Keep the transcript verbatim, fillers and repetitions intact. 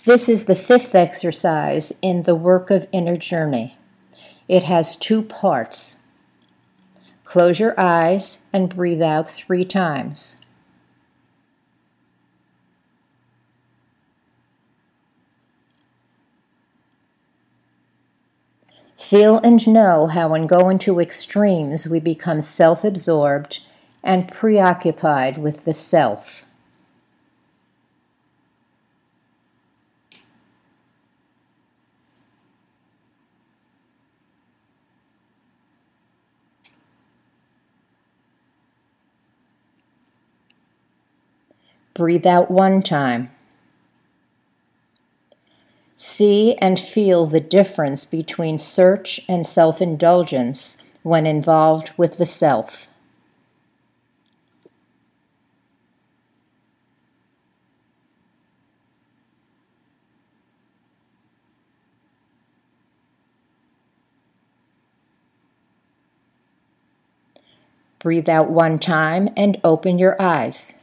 This is the fifth exercise in the Work of Inner Journey. It has two parts. Close your eyes and breathe out three times. Feel and know how when going to extremes we become self-absorbed and preoccupied with the self. Breathe out one time. See and feel the difference between search and self-indulgence when involved with the self. Breathe out one time and open your eyes.